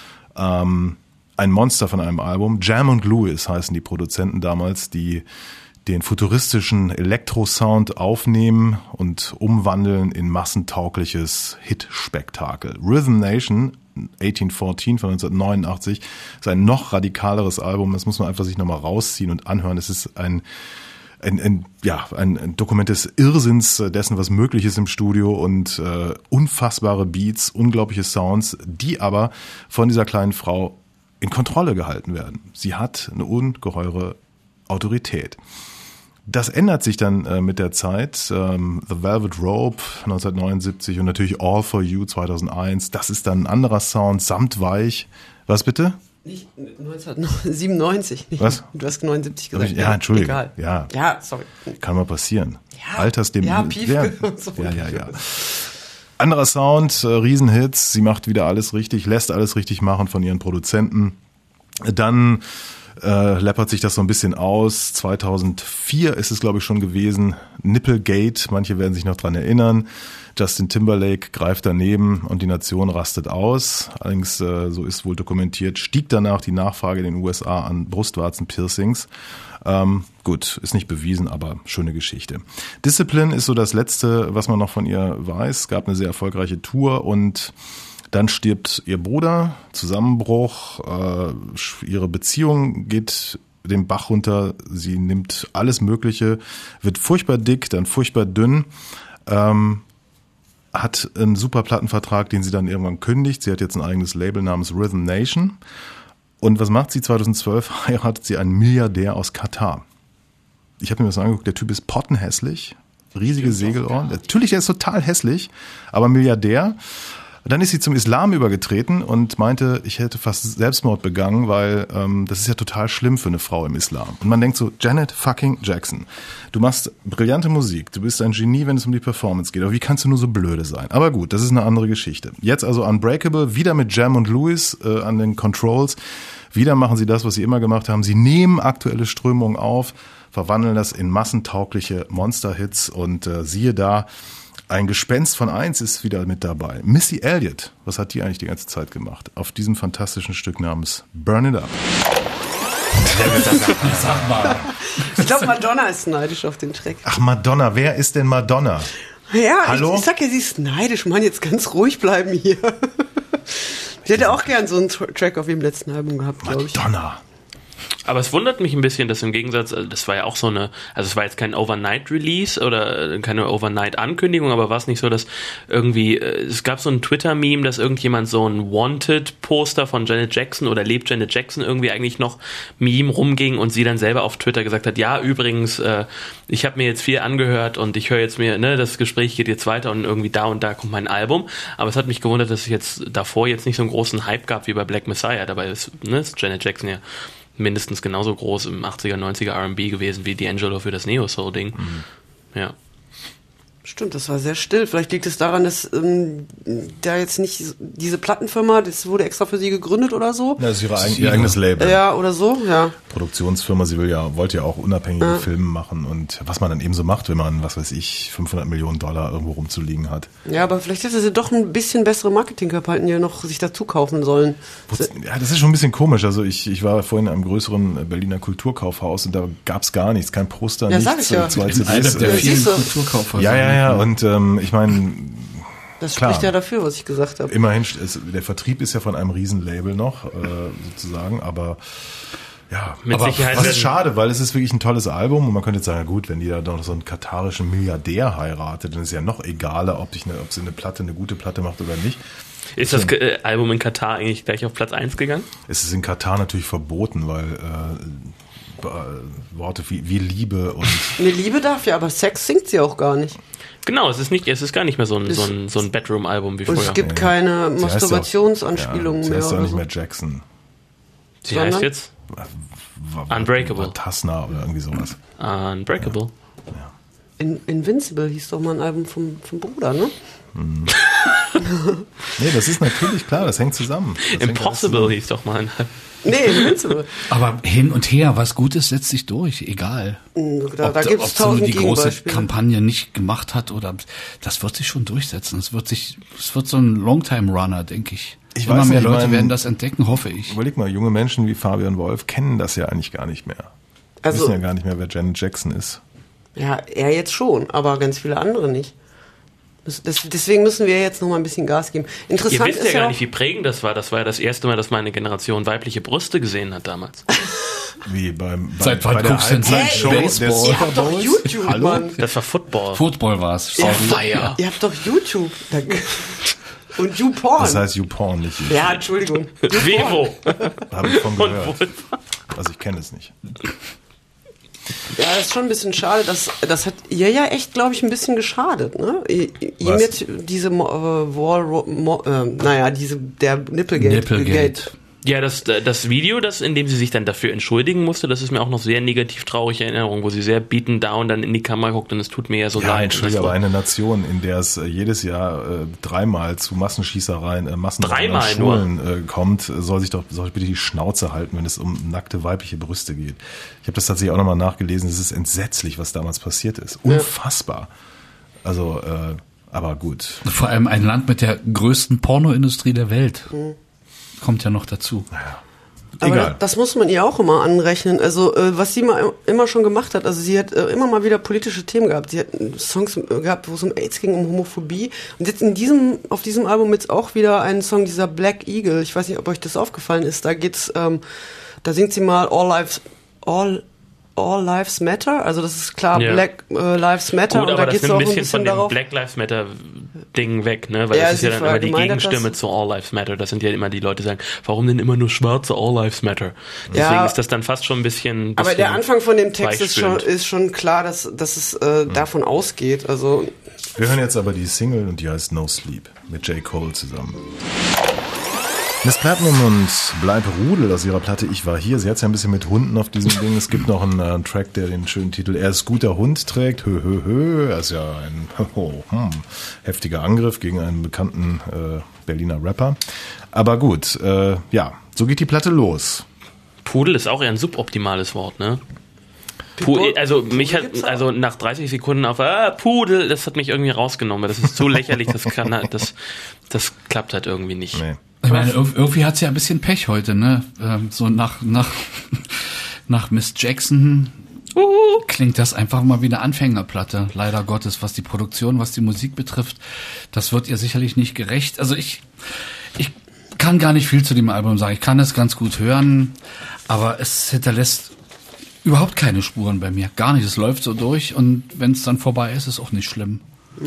Ähm, ein Monster von einem Album. Jam und Lewis heißen die Produzenten damals, die den futuristischen Elektrosound aufnehmen und umwandeln in massentaugliches Hit-Spektakel. Rhythm Nation achtzehnhundertvierzehn von neunzehnhundertneunundachtzig ist ein noch radikaleres Album, das muss man einfach sich nochmal rausziehen und anhören. Es ist ein Ein, ein, ja, ein, ein Dokument des Irrsinns dessen, was möglich ist im Studio und äh, unfassbare Beats, unglaubliche Sounds, die aber von dieser kleinen Frau in Kontrolle gehalten werden. Sie hat eine ungeheure Autorität. Das ändert sich dann äh, mit der Zeit. Ähm, The Velvet Rope neunzehnhundertneunundsiebzig und natürlich All For You zweitausendeins. Das ist dann ein anderer Sound, samtweich. Was bitte? Nicht neunzehnhundertsiebenundneunzig. Nicht, Was? Du hast neunundsiebzig gesagt. Ja, Entschuldigung. Egal. Ja. Ja, sorry. Kann mal passieren. Ja, Altersdem. ja, Pief. Ja, So. ja, ja, ja. Anderer Sound, äh, Riesenhits. Sie macht wieder alles richtig, lässt alles richtig machen von ihren Produzenten. Dann äh, läppert sich das so ein bisschen aus. zweitausendvier ist es, glaube ich, schon gewesen. Nipplegate, manche werden sich noch dran erinnern. Justin Timberlake greift daneben und die Nation rastet aus. Allerdings, äh, so ist wohl dokumentiert, stieg danach die Nachfrage in den U S A an Brustwarzenpiercings. Ähm, gut, ist nicht bewiesen, aber schöne Geschichte. Discipline ist so das Letzte, was man noch von ihr weiß. Es gab eine sehr erfolgreiche Tour und dann stirbt ihr Bruder, Zusammenbruch, äh, ihre Beziehung geht den Bach runter, sie nimmt alles Mögliche, wird furchtbar dick, dann furchtbar dünn, ähm, hat einen super Plattenvertrag, den sie dann irgendwann kündigt. Sie hat jetzt ein eigenes Label namens Rhythm Nation. Und was macht sie? zweitausendzwölf heiratet sie einen Milliardär aus Katar. Ich habe mir das angeguckt, der Typ ist pottenhässlich, riesige Segelohren. Natürlich, der ist total hässlich, aber Milliardär. Und dann ist sie zum Islam übergetreten und meinte, ich hätte fast Selbstmord begangen, weil ähm, das ist ja total schlimm für eine Frau im Islam. Und man denkt so, Janet fucking Jackson, du machst brillante Musik, du bist ein Genie, wenn es um die Performance geht, aber wie kannst du nur so blöde sein? Aber gut, das ist eine andere Geschichte. Jetzt also Unbreakable, wieder mit Jam und Lewis äh, an den Controls. Wieder machen sie das, was sie immer gemacht haben. Sie nehmen aktuelle Strömungen auf, verwandeln das in massentaugliche Monster-Hits und äh, siehe da, ein Gespenst von eins ist wieder mit dabei. Missy Elliott, was hat die eigentlich die ganze Zeit gemacht? Auf diesem fantastischen Stück namens Burn It Up. Sag mal. Ich glaube, Madonna ist neidisch auf den Track. Ach, Madonna, wer ist denn Madonna? Ja, Hallo? Ich, ich sag ja, sie ist neidisch. Mann, jetzt ganz ruhig bleiben hier. Sie hätte auch gern so einen Track auf ihrem letzten Album gehabt, glaube ich. Madonna. Aber es wundert mich ein bisschen, dass im Gegensatz, also das war ja auch so eine, also es war jetzt kein Overnight-Release oder keine Overnight-Ankündigung, aber war es nicht so, dass irgendwie, es gab so ein Twitter-Meme, dass irgendjemand so ein Wanted-Poster von Janet Jackson oder lebt Janet Jackson irgendwie eigentlich noch Meme rumging und sie dann selber auf Twitter gesagt hat, ja, übrigens, äh, ich habe mir jetzt viel angehört und ich höre jetzt mir, ne, das Gespräch geht jetzt weiter und irgendwie da und da kommt mein Album. Aber es hat mich gewundert, dass es jetzt davor jetzt nicht so einen großen Hype gab wie bei Black Messiah. Dabei ist, ne, ist Janet Jackson ja mindestens genauso groß im achtziger, neunziger R and B gewesen wie D'Angelo für das Neo-Soul-Ding. Mhm. Ja. Stimmt, das war sehr still. Vielleicht liegt es daran, dass ähm, da jetzt nicht diese Plattenfirma, das wurde extra für sie gegründet oder so. Ja, das ist ihre eigen, ihr eigenes Label. Ja, oder so, ja. Produktionsfirma, sie will ja, wollte ja auch unabhängige ja. Filme machen und was man dann eben so macht, wenn man, was weiß ich, fünfhundert Millionen Dollar irgendwo rumzuliegen hat. Ja, aber vielleicht hätte sie doch ein bisschen bessere Marketingkampagnen ja noch sich dazu kaufen sollen. Ja, das ist schon ein bisschen komisch. Also ich, ich war vorhin in einem größeren Berliner Kulturkaufhaus und da gab's gar nichts, kein Poster, ja, nichts, sag ich ja. zwei C Ds. Einer der äh, vielen Kulturkaufhäuser. Ja, ja, ja, und ähm, ich meine, das klar, spricht ja dafür, was ich gesagt habe. Immerhin, ist, der Vertrieb ist ja von einem Riesenlabel noch, äh, sozusagen, aber ja, mit aber Sicherheit. Das ist schade, weil es ist wirklich ein tolles Album und man könnte jetzt sagen, ja gut, wenn die da noch so einen katarischen Milliardär heiratet, dann ist ja noch egaler, ob, ich eine, ob sie eine Platte, eine gute Platte macht oder nicht. Ist das äh, Album in Katar eigentlich gleich auf Platz eins gegangen? Es ist in Katar natürlich verboten, weil äh, Worte wie, wie Liebe und... Eine Liebe darf ja, aber Sex singt sie auch gar nicht. Genau, es ist nicht, es ist gar nicht mehr so ein, so ein, so ein Bedroom-Album wie und früher. Es gibt keine Sie heißt Masturbationsanspielungen ja, mehr. Sie heißt oder doch nicht so. mehr Jackson. Sie Sondern? heißt jetzt Unbreakable. Tasna oder irgendwie sowas. Unbreakable. Ja. In, Invincible hieß doch mal ein Album vom, vom Bruder, ne? Hm. Nee, das ist natürlich klar, das hängt zusammen. Das Impossible hängt hieß doch mal ein Album. Nee, Invincible. Aber hin und her, was Gutes setzt sich durch, egal. Da, ob da gibt es ob so tausend die große Gegenbeispiele. Kampagne nicht gemacht hat oder das wird sich schon durchsetzen. Es wird sich, es wird so ein Longtime-Runner, denke ich. Ich Immer weiß mehr nicht, Leute ich mein, werden das entdecken, hoffe ich. Überleg mal, junge Menschen wie Fabian Wolf kennen das ja eigentlich gar nicht mehr. Also, wissen ja gar nicht mehr, wer Janet Jackson ist. Ja, er jetzt schon, aber ganz viele andere nicht. Das, das, deswegen müssen wir jetzt noch mal ein bisschen Gas geben. Interessant Ihr wisst ist ja gar ja nicht, wie prägend das war. Das war ja das erste Mal, dass meine Generation weibliche Brüste gesehen hat damals. Wie beim bei, Seit wann bei der guckst du denn Halbzeit Hey, Show Baseball? der Ihr habt doch Superbowls? YouTube, Hallo? Mann. Das war Football. Football war's. Ihr, Feier. ihr habt doch YouTube. Da- Und YouPorn. Das heißt YouPorn, nicht YouTube. ja, Entschuldigung. Vevo. Habe ich von Und gehört. Vulva. Also ich kenne es nicht. Ja, das ist schon ein bisschen schade. Das, das hat ihr ja echt, glaube ich, ein bisschen geschadet. Ne? I- Ihm Was? jetzt diese Mo- äh, Wall, Mo- äh, naja, diese der Nipplegate. Nipplegate. Gate. Ja, das, das Video, das, in dem sie sich dann dafür entschuldigen musste, das ist mir auch noch sehr negativ traurige Erinnerung, wo sie sehr beaten down dann in die Kamera guckt und es tut mir ja so Ja, leid. entschuldige, Und das aber war- eine Nation, in der es äh, jedes Jahr äh, dreimal zu Massenschießereien, äh, Massenmorden Dreimal an Schulen äh, kommt, soll sich doch soll bitte die Schnauze halten, wenn es um nackte weibliche Brüste geht. Ich habe das tatsächlich auch nochmal nachgelesen. Es ist entsetzlich, was damals passiert ist. Unfassbar. Also, äh, aber gut. Vor allem ein Land mit der größten Pornoindustrie der Welt. Kommt ja noch dazu. Aber Egal. das muss man ihr auch immer anrechnen. Also äh, was sie mal, immer schon gemacht hat, also sie hat äh, immer mal wieder politische Themen gehabt. Sie hat äh, Songs äh, gehabt, wo es um AIDS ging, um Homophobie. Und jetzt in diesem, auf diesem Album jetzt auch wieder einen Song, dieser Black Eagle. Ich weiß nicht, ob euch das aufgefallen ist. Da geht's, ähm, da singt sie mal All Lives, All All Lives Matter. Also das ist klar, Ja. Black äh, Lives Matter. Gut, und aber da das geht's nimmt auch ein ein bisschen bisschen von dem darauf. Black Lives Matter Ding weg, ne? Weil Ja, das ist ja dann immer die gemeint hat, Gegenstimme dass- zu All Lives Matter. Das sind ja immer die Leute, die sagen, warum denn immer nur Schwarze All Lives Matter? Deswegen Ja. ist das dann fast schon ein bisschen. Aber der bisschen Anfang von dem Text ist schon, weichspülend. ist schon klar, dass, dass es äh, davon ausgeht. Also Wir hören jetzt aber die Single und die heißt No Sleep mit J. Cole zusammen. Miss Platinum und Bleib Rudel aus ihrer Platte Ich war hier. Sie hat es ja ein bisschen mit Hunden auf diesem Ding. Es gibt noch einen äh, Track, der den schönen Titel Er ist guter Hund trägt. Hö, hö, hö. Das ist ja ein oh, hm, heftiger Angriff gegen einen bekannten äh, Berliner Rapper. Aber gut, äh, ja, so geht die Platte los. Pudel ist auch eher ein suboptimales Wort, ne? Pitbull? Pu also mich Pudel hat, gibt's auch. also nach dreißig Sekunden auf ah, Pudel, das hat mich irgendwie rausgenommen. Das ist so lächerlich, das kann, das, das klappt halt irgendwie nicht. Nee. Ich meine, irg- irgendwie hat sie ja ein bisschen Pech heute, ne? Ähm, so nach, nach, nach Miss Jackson klingt das einfach mal wie eine Anfängerplatte, leider Gottes, was die Produktion, was die Musik betrifft. Das wird ihr sicherlich nicht gerecht. Also ich, ich kann gar nicht viel zu dem Album sagen. Ich kann es ganz gut hören, aber es hinterlässt überhaupt keine Spuren bei mir. Gar nicht. Es läuft so durch und wenn es dann vorbei ist, ist auch nicht schlimm.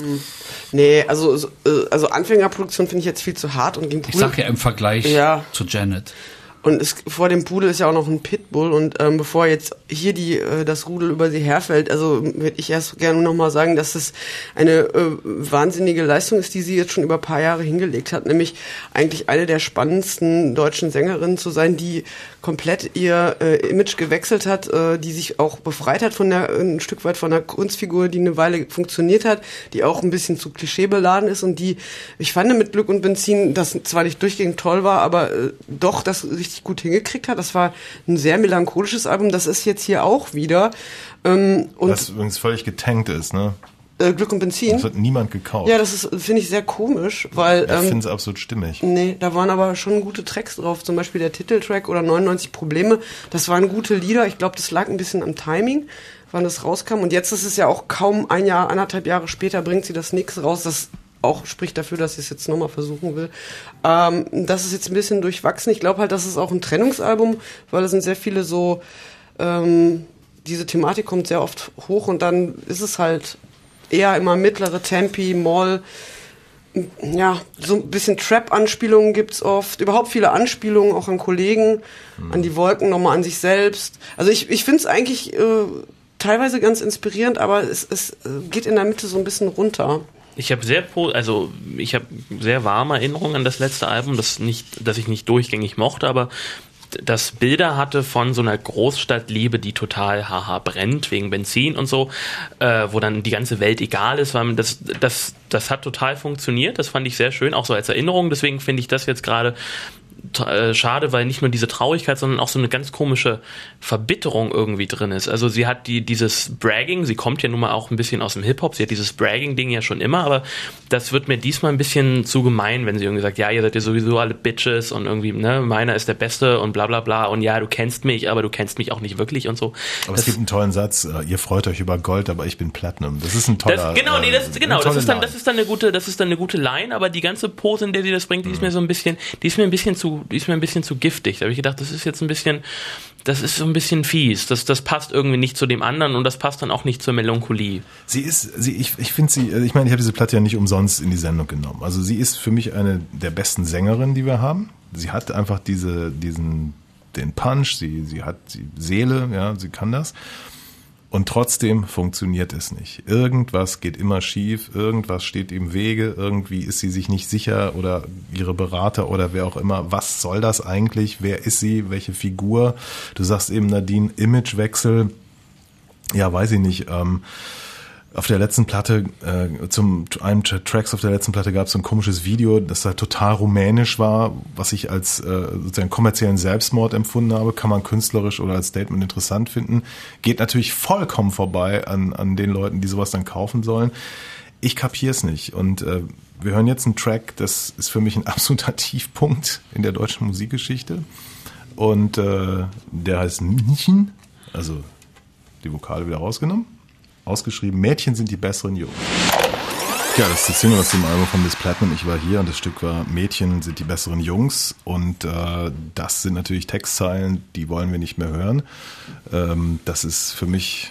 nee, also so, äh, also Anfängerproduktion finde ich jetzt viel zu hart und gegen Ich Pudel. sag ja im Vergleich Ja. zu Janet. Und es, vor dem Pudel ist ja auch noch ein Pitbull und ähm, bevor jetzt hier die äh, das Rudel über sie herfällt, also würde ich erst gerne nochmal sagen, dass es eine äh, wahnsinnige Leistung ist, die sie jetzt schon über ein paar Jahre hingelegt hat, nämlich eigentlich eine der spannendsten deutschen Sängerinnen zu sein, die komplett ihr äh, Image gewechselt hat, äh, die sich auch befreit hat von der ein Stück weit von der Kunstfigur, die eine Weile funktioniert hat, die auch ein bisschen zu klischeebeladen ist und die, ich fand mit Glück und Benzin, das zwar nicht durchgehend toll war, aber äh, doch das richtig gut hingekriegt hat. Das war ein sehr melancholisches Album. Das ist jetzt hier auch wieder. Ähm, und Was übrigens völlig getankt ist, ne? äh, Glück und Benzin. Das wird niemand gekauft. Ja, das ist, finde ich, sehr komisch, weil Ich ähm, finde es absolut stimmig. nee, da waren aber schon gute Tracks drauf. Zum Beispiel der Titeltrack oder neunundneunzig Probleme. Das waren gute Lieder. Ich glaube, das lag ein bisschen am Timing, wann das rauskam. Und jetzt ist es ja auch kaum ein Jahr, anderthalb Jahre später bringt sie das nix raus. Das auch spricht dafür, dass sie es jetzt nochmal versuchen will. Ähm, das ist jetzt ein bisschen durchwachsen. Ich glaube halt, das ist auch ein Trennungsalbum, weil es sind sehr viele so, ähm, diese Thematik kommt sehr oft hoch und dann ist es halt eher immer mittlere Tempi, Moll, ja, so ein bisschen Trap-Anspielungen gibt's oft, überhaupt viele Anspielungen auch an Kollegen, mhm. an die Wolken, nochmal an sich selbst. Also ich, ich finde es eigentlich äh, teilweise ganz inspirierend, aber es, es geht in der Mitte so ein bisschen runter. Ich habe sehr, also ich habe sehr warme Erinnerungen an das letzte Album, das nicht, das ich nicht durchgängig mochte, aber das Bilder hatte von so einer Großstadtliebe, die total haha brennt wegen Benzin und so, äh, wo dann die ganze Welt egal ist, weil das, das, das hat total funktioniert, das fand ich sehr schön, auch so als Erinnerung, deswegen finde ich das jetzt gerade äh, schade, weil nicht nur diese Traurigkeit, sondern auch so eine ganz komische Verbitterung irgendwie drin ist. Also sie hat die dieses Bragging, sie kommt ja nun mal auch ein bisschen aus dem Hip-Hop, sie hat dieses Bragging-Ding ja schon immer, aber das wird mir diesmal ein bisschen zu gemein, wenn sie irgendwie sagt, ja, ihr seid ja sowieso alle Bitches und irgendwie, ne, meiner ist der Beste und bla bla bla und ja, du kennst mich, aber du kennst mich auch nicht wirklich und so. Aber das, es gibt einen tollen Satz, äh, ihr freut euch über Gold, aber ich bin Platinum. Das ist ein toller... das, genau, nee, das, äh, genau, eine das tolle ist dann, Line. das ist dann eine gute, das ist dann eine gute Line, aber die ganze Pose, in der sie das bringt, die ist mir so ein bisschen, die ist mir ein bisschen zu, die ist mir ein bisschen zu giftig. Da habe ich gedacht, das ist jetzt ein bisschen, das ist so ein bisschen fies. Das, das passt irgendwie nicht zu dem anderen und das passt dann auch nicht zur Melancholie. Sie ist, sie, ich, ich finde sie, ich meine, ich habe diese Platte ja nicht umsonst in die Sendung genommen. Also sie ist für mich eine der besten Sängerinnen, die wir haben. Sie hat einfach diese, diesen, den Punch, sie, sie hat die Seele, ja, sie kann das. Und trotzdem funktioniert es nicht. Irgendwas geht immer schief, irgendwas steht im Wege, irgendwie ist sie sich nicht sicher oder ihre Berater oder wer auch immer. Was soll das eigentlich? Wer ist sie? Welche Figur? Du sagst eben, Nadine, Imagewechsel. Ja, weiß ich nicht. Ähm, auf der letzten Platte, äh, zum einem Tracks auf der letzten Platte gab es so ein komisches Video, das da total rumänisch war, was ich als äh, sozusagen kommerziellen Selbstmord empfunden habe, kann man künstlerisch oder als Statement interessant finden. Geht natürlich vollkommen vorbei an, an den Leuten, die sowas dann kaufen sollen. Ich kapier's nicht. Und äh, wir hören jetzt einen Track, das ist für mich ein absoluter Tiefpunkt in der deutschen Musikgeschichte. Und äh, der heißt Mädchen, also die Vokale wieder rausgenommen. Ausgeschrieben, Mädchen sind die besseren Jungs. Ja, das ist die Single aus dem Album von Miss Platinum. Ich war hier und das Stück war Mädchen sind die besseren Jungs. Und äh, das sind natürlich Textzeilen, die wollen wir nicht mehr hören. Ähm, das ist für mich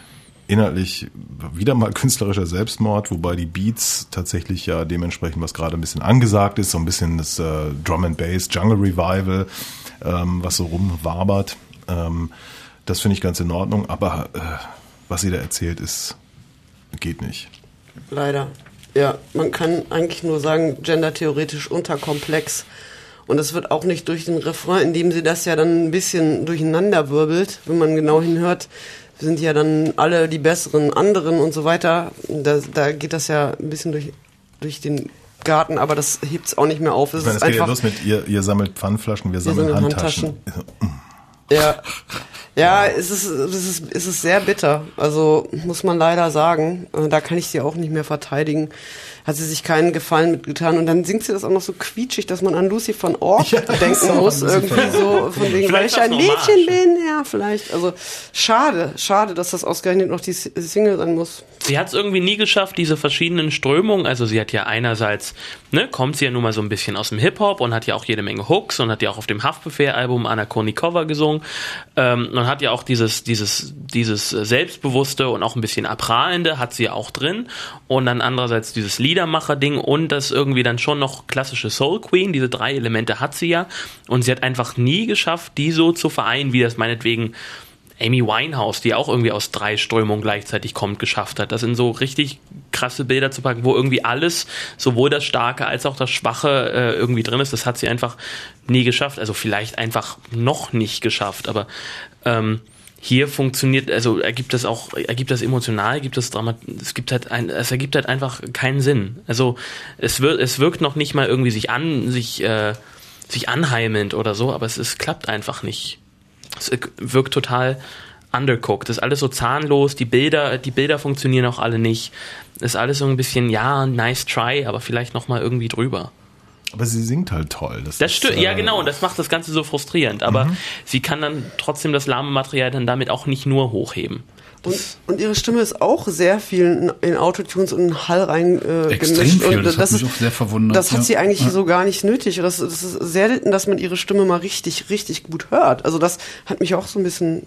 inhaltlich wieder mal künstlerischer Selbstmord, wobei die Beats tatsächlich ja dementsprechend, was gerade ein bisschen angesagt ist, so ein bisschen das äh, Drum and Bass, Jungle Revival, ähm, was so rumwabert. Ähm, das finde ich ganz in Ordnung, aber äh, was sie da erzählt, ist, geht nicht. Leider. Ja, man kann eigentlich nur sagen, gendertheoretisch unterkomplex. Und das wird auch nicht durch den Refrain, indem sie das ja dann ein bisschen durcheinander wirbelt, wenn man genau hinhört, sind ja dann alle die besseren anderen und so weiter. Da, da geht das ja ein bisschen durch, durch den Garten, aber das hebt es auch nicht mehr auf. Es ich meine, ist es geht einfach, ja los mit, ihr, ihr sammelt Pfannflaschen, wir, wir sammeln Handtaschen. Handtaschen. Ja, ja, es ist, es ist, es ist sehr bitter. Also muss man leider sagen. Da kann ich sie auch nicht mehr verteidigen. Hat sie sich keinen Gefallen mitgetan. Und dann singt sie das auch noch so quietschig, dass man an Lucy von Ork ja, denken muss. Irgendwie so, von wegen, weil ich ein Mädchen bin. Ja, vielleicht. Also schade, schade, dass das ausgerechnet noch die Single sein muss. Sie hat es irgendwie nie geschafft, diese verschiedenen Strömungen, also sie hat ja einerseits, ne, kommt sie ja nun mal so ein bisschen aus dem Hip-Hop und hat ja auch jede Menge Hooks und hat ja auch auf dem Haftbefehl-Album Anna Kournikova gesungen ähm, und hat ja auch dieses, dieses, dieses Selbstbewusste und auch ein bisschen Abprahlende hat sie ja auch drin und dann andererseits dieses Liedermacher-Ding und das irgendwie dann schon noch klassische Soul Queen, diese drei Elemente hat sie ja und sie hat einfach nie geschafft, die so zu vereinen, wie das meinetwegen Amy Winehouse, die auch irgendwie aus drei Strömungen gleichzeitig kommt, geschafft hat. Das sind so richtig krasse Bilder zu packen, wo irgendwie alles, sowohl das Starke als auch das Schwache äh, irgendwie drin ist. Das hat sie einfach nie geschafft. Also vielleicht einfach noch nicht geschafft. Aber ähm, hier funktioniert, also ergibt das auch, ergibt das emotional, ergibt das Drama, es gibt halt ein, es ergibt halt einfach keinen Sinn. Also es wird, es wirkt noch nicht mal irgendwie sich an, sich, äh, sich anheimelnd oder so, aber es, es klappt einfach nicht. Es wirkt total undercooked. Das ist alles so zahnlos. Die Bilder, die Bilder funktionieren auch alle nicht. Ist alles so ein bisschen, ja, nice try, aber vielleicht nochmal irgendwie drüber. Aber sie singt halt toll. Das, das ist, stimmt, äh, ja genau, und das macht das Ganze so frustrierend. Aber mhm. sie kann dann trotzdem das lahme Material dann damit auch nicht nur hochheben. Und, und ihre Stimme ist auch sehr viel in, in Autotunes und in Hall rein äh, Extrem gemischt. Viel, und das, das hat mich ist, auch sehr verwundert. Das hat ja. sie eigentlich ja. so gar nicht nötig. Das, das ist selten, dass man ihre Stimme mal richtig, richtig gut hört. Also das hat mich auch so ein bisschen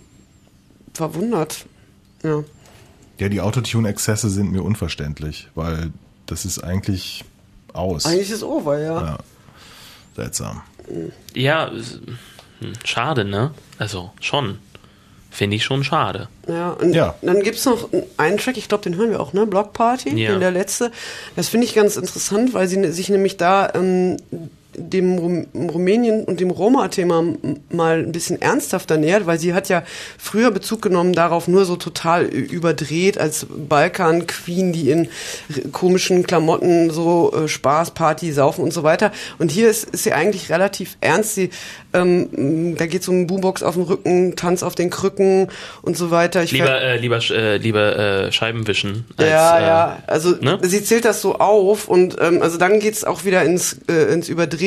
verwundert. Ja, ja, die Autotune-Exzesse sind mir unverständlich, weil das ist eigentlich aus. Eigentlich ist es over, ja. ja. Seltsam. Ja, schade, ne? Also schon. Finde ich schon schade. Ja, und ja. dann gibt's noch einen Track, ich glaube, den hören wir auch, ne? Block Party, ja. der letzte. Das finde ich ganz interessant, weil sie sich nämlich da ähm, dem Rum- Rumänien und dem Roma-Thema m- mal ein bisschen ernsthafter nähert, weil sie hat ja früher Bezug genommen darauf, nur so total überdreht als Balkan-Queen, die in r- komischen Klamotten so äh, Spaß, Party, Saufen und so weiter. Und hier ist, ist sie eigentlich relativ ernst. Sie, ähm, da geht es um Boombox auf dem Rücken, Tanz auf den Krücken und so weiter. Ich lieber ver- äh, lieber äh, lieber äh, Scheibenwischen. Als, ja, äh, ja. Also ne? sie zählt das so auf und ähm, also dann geht's auch wieder ins äh, ins Überdrehte,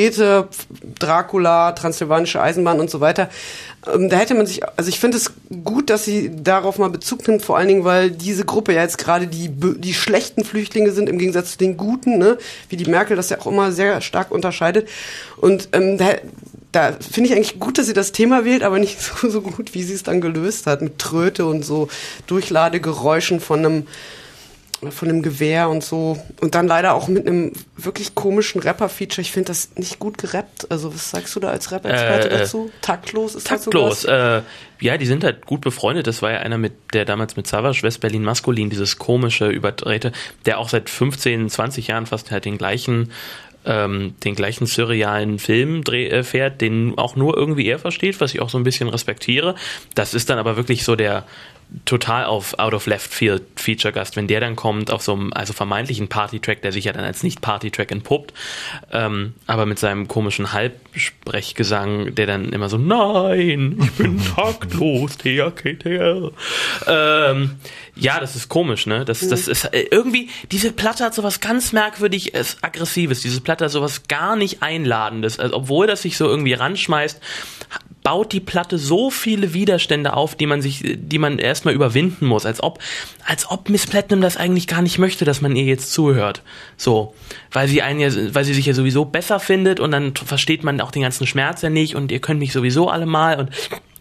Dracula, Transsilvanische Eisenbahn und so weiter. Ähm, da hätte man sich, also ich finde es gut, dass sie darauf mal Bezug nimmt, vor allen Dingen, weil diese Gruppe ja jetzt gerade die die schlechten Flüchtlinge sind im Gegensatz zu den guten, ne? Wie die Merkel das ja auch immer sehr stark unterscheidet. Und ähm, da Da finde ich eigentlich gut, dass sie das Thema wählt, aber nicht so, so gut, wie sie es dann gelöst hat, mit Tröte und so Durchladegeräuschen von einem, von einem Gewehr und so. Und dann leider auch mit einem wirklich komischen Rapper-Feature. Ich finde das nicht gut gerappt. Also was sagst du da als Rap-Experte äh, dazu? Taktlos ist Taktlos. das sogar? Äh, ja, die sind halt gut befreundet. Das war ja einer, mit der damals mit Savage, West-Berlin Maskulin, dieses komische, überdrehte, der auch seit fünfzehn, zwanzig Jahren fast halt den gleichen Ähm, den gleichen surrealen Film dreh, äh, fährt, den auch nur irgendwie er versteht, was ich auch so ein bisschen respektiere. Das ist dann aber wirklich so der total auf out of left field Feature-Gast, wenn der dann kommt auf so einem also vermeintlichen Party-Track, der sich ja dann als nicht Party-Track entpuppt, ähm, aber mit seinem komischen Halbsprechgesang, der dann immer so, nein, ich bin taktlos, T A K T R. Ähm, ja, das ist komisch, ne? Das, das ist äh, irgendwie, diese Platte hat sowas ganz merkwürdig äh, Aggressives, diese Platte hat sowas gar nicht Einladendes, also, obwohl das sich so irgendwie ranschmeißt, baut die Platte so viele Widerstände auf, die man sich, die man erstmal überwinden muss, als ob, als ob Miss Platinum das eigentlich gar nicht möchte, dass man ihr jetzt zuhört. So. Weil sie einen ja, weil sie sich ja sowieso besser findet und dann versteht man auch den ganzen Schmerz ja nicht und ihr könnt mich sowieso alle mal und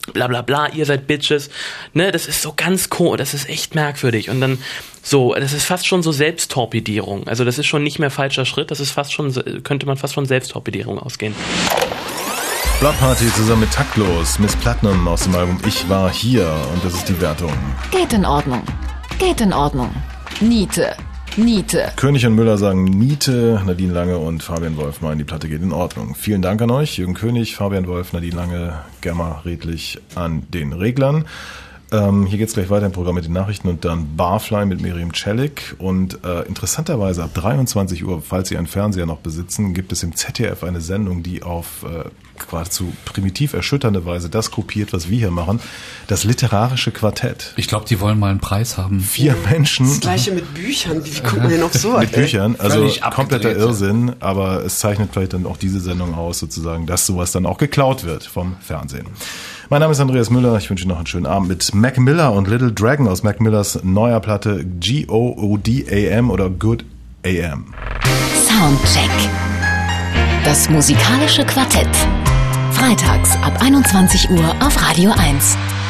bla bla bla, ihr seid Bitches, ne, das ist so ganz cool, das ist echt merkwürdig und dann so, das ist fast schon so Selbsttorpedierung, also das ist schon nicht mehr falscher Schritt, das ist fast schon, könnte man fast von Selbsttorpedierung ausgehen. Blood Party zusammen mit Taktlos, Miss Platinum aus dem Album Ich war hier und das ist die Wertung. Geht in Ordnung. Geht in Ordnung. Niete. Niete. König und Müller sagen Niete, Nadine Lange und Fabian Wolf meinen, die Platte geht in Ordnung. Vielen Dank an euch, Jürgen König, Fabian Wolf, Nadine Lange, Gemma Redlich an den Reglern. Ähm, hier geht's gleich weiter im Programm mit den Nachrichten und dann Barfly mit Miriam Celik. Und äh, interessanterweise ab dreiundzwanzig Uhr, falls Sie einen Fernseher noch besitzen, gibt es im Z D F eine Sendung, die auf äh, geradezu primitiv erschütternde Weise das kopiert, was wir hier machen. Das literarische Quartett. Ich glaube, die wollen mal einen Preis haben. Vier Menschen. Das gleiche mit Büchern. Wie, wie kommt man denn auf sowas? Mit Büchern, also kompletter abgedreht. Irrsinn, aber es zeichnet vielleicht dann auch diese Sendung aus, sozusagen, dass sowas dann auch geklaut wird vom Fernsehen. Mein Name ist Andreas Müller, ich wünsche Ihnen noch einen schönen Abend mit Mac Miller und Little Dragon aus Mac Millers neuer Platte G O O D A M oder Good A M. Soundcheck. Das musikalische Quartett. Freitags ab einundzwanzig Uhr auf Radio eins.